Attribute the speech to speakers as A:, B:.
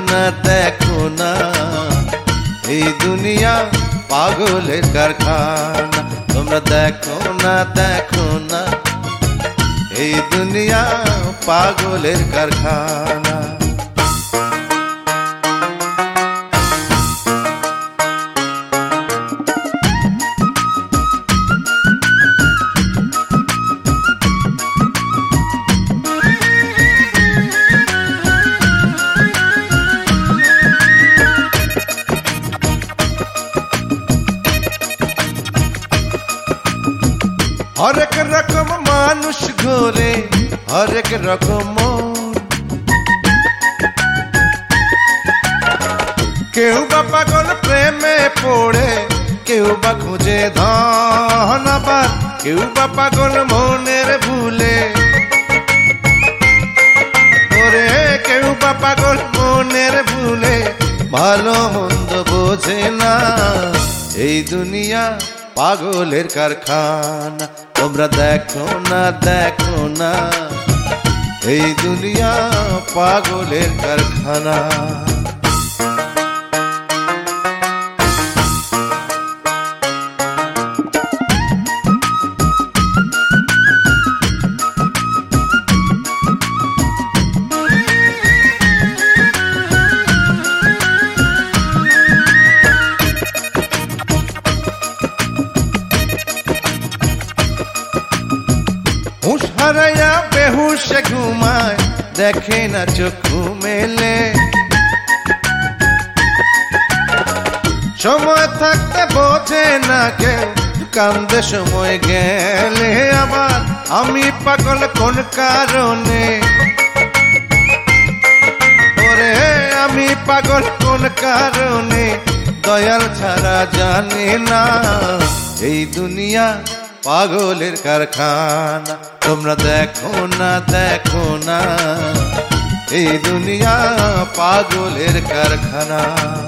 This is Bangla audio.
A: দেখো না এই দুনিয়া পাগলের কারখানা। তোমরা দেখো না এই দুনিয়া পাগলের কারখানা। হরেক রকম মানুষ ঘোরে হরেক রকম মন, কেউ বা পাগল প্রেমে পড়ে, কেউ বা খুঁজে ধন, আবার কেউ বা পাগল মনের ভুলে। ওরে কেউ বা পাগল মনের ভুলে, ভালো মন্দ বোঝে না এই দুনিয়া পাগলের কারখানা। তোমরা দেখো না এই দুনিয়া পাগলের কারখানা। হুঁশ হারাইয়া বেহুশে ঘুমায়, দেখে না চক্ষু মেলে। সময় থাকতে বোঝে না কেউ, কান্দে সময় গেলে। আবার আমি পাগল কোন কারণে, ওরে আমি পাগল কোন কারণে, দয়াল ছাড়া জানে না এই দুনিয়া পাগলের কারখানা। তোমরা দেখো না এই দুনিয়া পাগলের কারখানা।